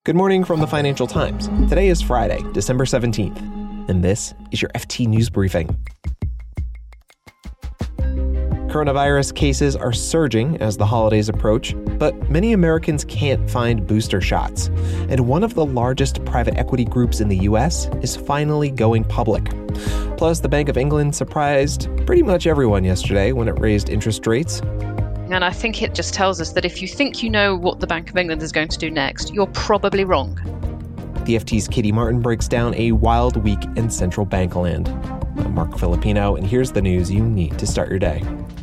Good morning from the Financial Times. Today is Friday, December 17th, and this is your FT News Briefing. Coronavirus cases are surging as the holidays approach, but many Americans can't find booster shots. And one of the largest private equity groups in the U.S. is finally going public. Plus, the Bank of England surprised pretty much everyone yesterday when it raised interest rates. And I think it just tells us that if you think you know what the Bank of England is going to do next, you're probably wrong. The FT's Katie Martin breaks down a wild week in central bank land. I'm Mark Filipino, and here's the news you need to start your day.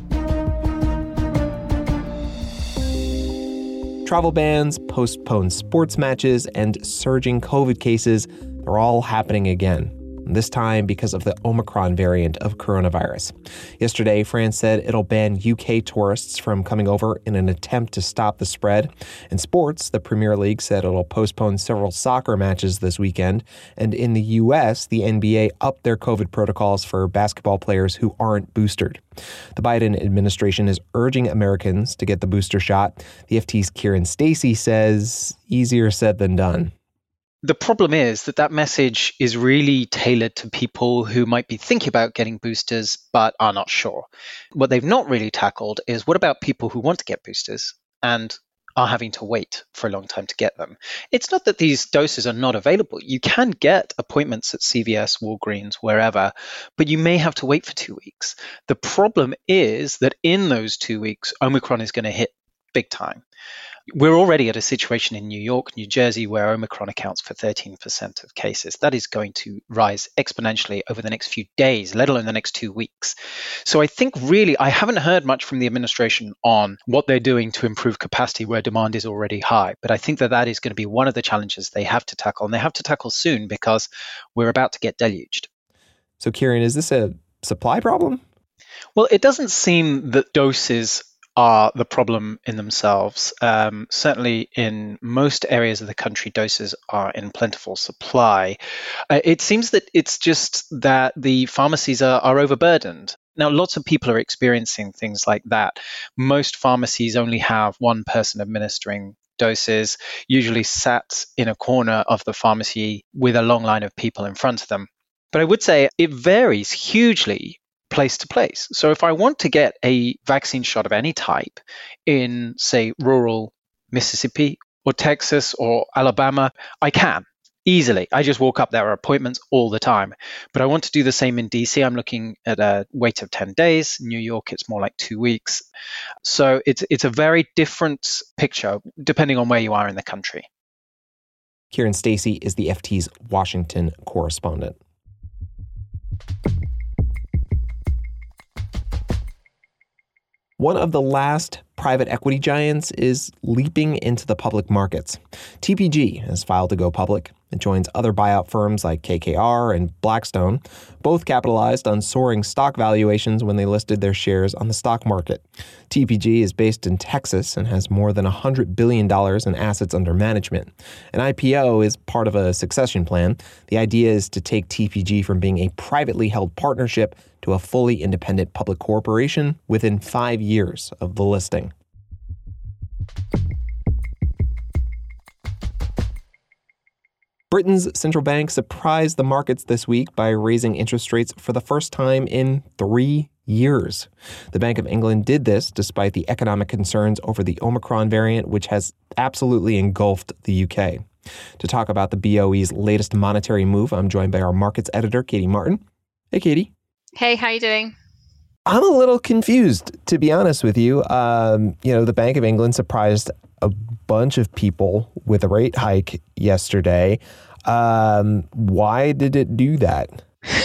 Travel bans, postponed sports matches, and surging COVID cases are all happening again. This time because of the Omicron variant of coronavirus. Yesterday, France said it'll ban UK tourists from coming over in an attempt to stop the spread. In sports, the Premier League said it'll postpone several soccer matches this weekend. And in the U.S., the NBA upped their COVID protocols for basketball players who aren't boosted. The Biden administration is urging Americans to get the booster shot. The FT's Kieran Stacey says easier said than done. The problem is that message is really tailored to people who might be thinking about getting boosters but are not sure. What they've not really tackled is what about people who want to get boosters and are having to wait for a long time to get them. It's not that these doses are not available. You can get appointments at CVS, Walgreens, wherever, but you may have to wait for 2 weeks. The problem is that in those 2 weeks, Omicron is going to hit big time. We're already at a situation in New York, New Jersey, where Omicron accounts for 13% of cases. That is going to rise exponentially over the next few days, let alone the next 2 weeks. So I think really, I haven't heard much from the administration on what they're doing to improve capacity where demand is already high. But I think that is going to be one of the challenges they have to tackle, and they have to tackle soon because we're about to get deluged. So Kieran, is this a supply problem? Well, it doesn't seem that doses are the problem in themselves. Certainly in most areas of the country, doses are in plentiful supply. It seems that it's just that the pharmacies are overburdened. Now, lots of people are experiencing things like that. Most pharmacies only have one person administering doses, usually sat in a corner of the pharmacy with a long line of people in front of them. But I would say it varies hugely place to place. So if I want to get a vaccine shot of any type in, say, rural Mississippi or Texas or Alabama, I can easily. I just walk up. There are appointments all the time. But I want to do the same in DC. I'm looking at a wait of 10 days. New York, it's more like 2 weeks. So it's a very different picture depending on where you are in the country. Kieran Stacey is the FT's Washington correspondent. One of the last private equity giants is leaping into the public markets. TPG has filed to go public. It joins other buyout firms like KKR and Blackstone, both capitalized on soaring stock valuations when they listed their shares on the stock market. TPG is based in Texas and has more than $100 billion in assets under management. An IPO is part of a succession plan. The idea is to take TPG from being a privately held partnership to a fully independent public corporation within 5 years of the listing. Britain's central bank surprised the markets this week by raising interest rates for the first time in 3 years. The Bank of England did this despite the economic concerns over the Omicron variant, which has absolutely engulfed the UK. To talk about the BOE's latest monetary move, I'm joined by our markets editor, Katie Martin. Hey, Katie. Hey, how you doing? I'm a little confused, to be honest with you. The Bank of England surprised a bunch of people with a rate hike yesterday. Why did it do that?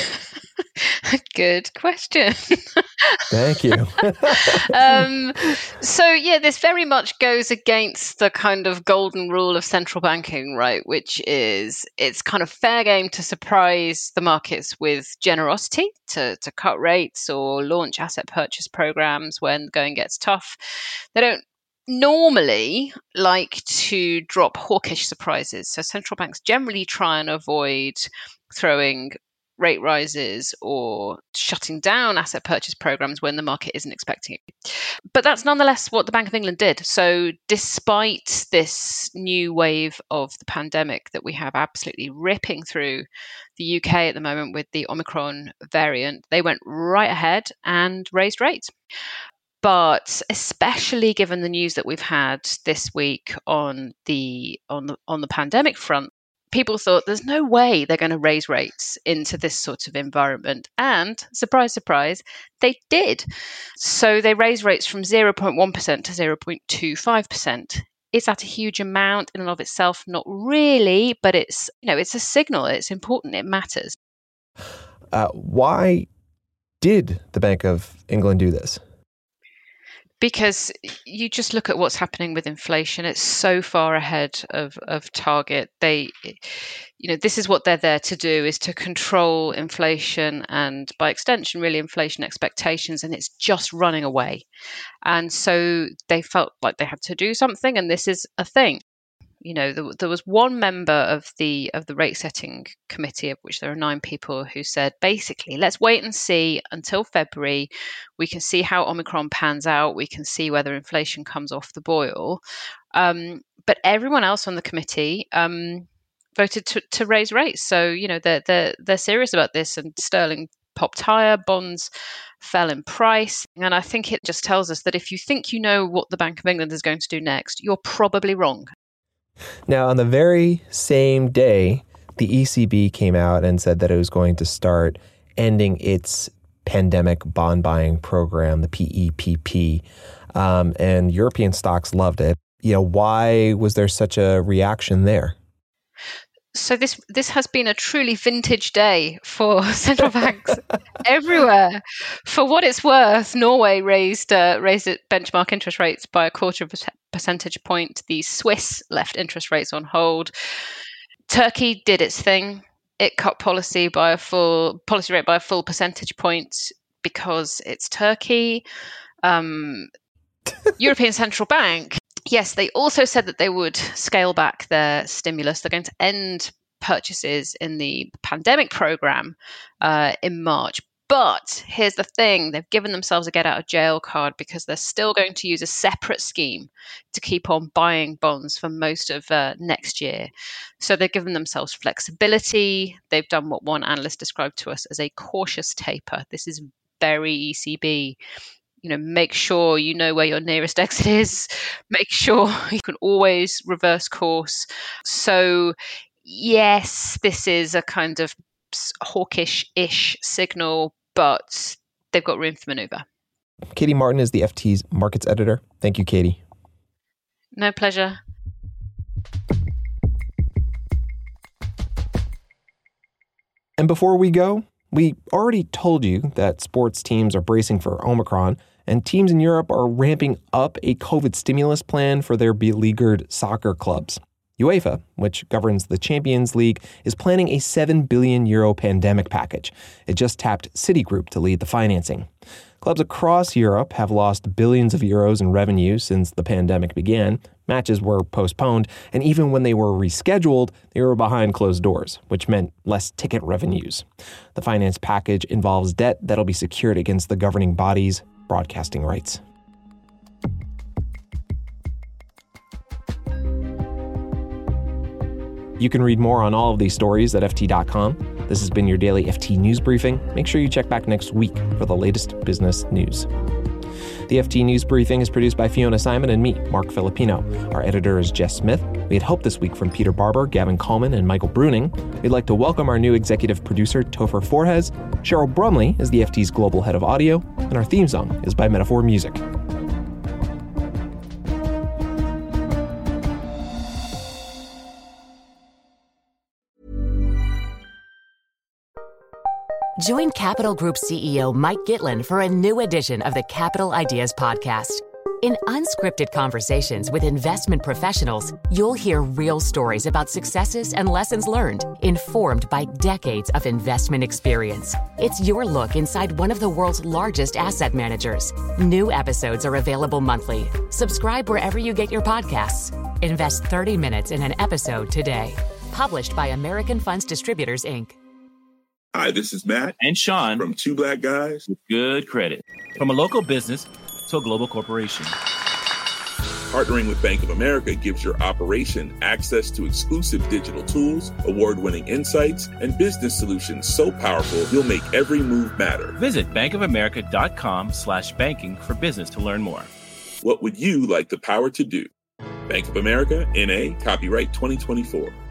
Good question. Thank you. This very much goes against the kind of golden rule of central banking, right? Which is it's kind of fair game to surprise the markets with generosity, to cut rates or launch asset purchase programs when the going gets tough. They don't normally like to drop hawkish surprises. So central banks generally try and avoid throwing rate rises or shutting down asset purchase programs when the market isn't expecting it. But that's nonetheless what the Bank of England did. So despite this new wave of the pandemic that we have absolutely ripping through the UK at the moment with the Omicron variant, they went right ahead and raised rates. But especially given the news that we've had this week on the pandemic front, people thought there's no way they're going to raise rates into this sort of environment. And surprise, surprise, they did. So they raised rates from 0.1% to 0.25%. Is that a huge amount in and of itself? Not really, but it's a signal. It's important. It matters. Why did the Bank of England do this? Because you just look at what's happening with inflation. It's so far ahead of target. This is what they're there to do, is to control inflation and by extension, really inflation expectations, and it's just running away. And so they felt like they had to do something, and this is a thing. There was one member of the rate setting committee, of which there are 9 people, who said, basically, let's wait and see until February. We can see how Omicron pans out. We can see whether inflation comes off the boil. But everyone else on the committee voted to raise rates. So, they're serious about this, and sterling popped higher, bonds fell in price. And I think it just tells us that if you think you know what the Bank of England is going to do next, you're probably wrong. Now, on the very same day, the ECB came out and said that it was going to start ending its pandemic bond buying program, the PEPP, and European stocks loved it. Why was there such a reaction there? So this has been a truly vintage day for central banks everywhere. For what it's worth, Norway raised its benchmark interest rates by 0.25 percentage point. The Swiss left interest rates on hold. Turkey did its thing. It cut policy rate by a full percentage point because it's Turkey. European Central Bank. Yes, they also said that they would scale back their stimulus. They're going to end purchases in the pandemic program in March. But here's the thing, they've given themselves a get out of jail card because they're still going to use a separate scheme to keep on buying bonds for most of next year. So they've given themselves flexibility. They've done what one analyst described to us as a cautious taper. This is very ECB. Make sure you know where your nearest exit is. Make sure you can always reverse course. Yes, this is a kind of hawkish-ish signal, but they've got room for maneuver. Katie Martin is the FT's markets editor. Thank you, Katie. No, pleasure. And before we go, we already told you that sports teams are bracing for Omicron, and teams in Europe are ramping up a COVID stimulus plan for their beleaguered soccer clubs. UEFA, which governs the Champions League, is planning a €7 billion pandemic package. It just tapped Citigroup to lead the financing. Clubs across Europe have lost billions of euros in revenue since the pandemic began. Matches were postponed, and even when they were rescheduled, they were behind closed doors, which meant less ticket revenues. The finance package involves debt that'll be secured against the governing body's broadcasting rights. You can read more on all of these stories at FT.com. This has been your daily FT News Briefing. Make sure you check back next week for the latest business news. The FT News Briefing is produced by Fiona Simon and me, Mark Filipino. Our editor is Jess Smith. We had help this week from Peter Barber, Gavin Coleman, and Michael Bruning. We'd like to welcome our new executive producer, Topher Forhez. Cheryl Brumley is the FT's global head of audio, and our theme song is by Metaphor Music. Join Capital Group CEO Mike Gitlin for a new edition of the Capital Ideas Podcast. In unscripted conversations with investment professionals, you'll hear real stories about successes and lessons learned, informed by decades of investment experience. It's your look inside one of the world's largest asset managers. New episodes are available monthly. Subscribe wherever you get your podcasts. Invest 30 minutes in an episode today. Published by American Funds Distributors, Inc. Hi, this is Matt and Sean from Two Black Guys with Good Credit. From a local business to a global corporation. Partnering with Bank of America gives your operation access to exclusive digital tools, award-winning insights, and business solutions so powerful you'll make every move matter. Visit bankofamerica.com/banking for business to learn more. What would you like the power to do? Bank of America, N.A., copyright 2024.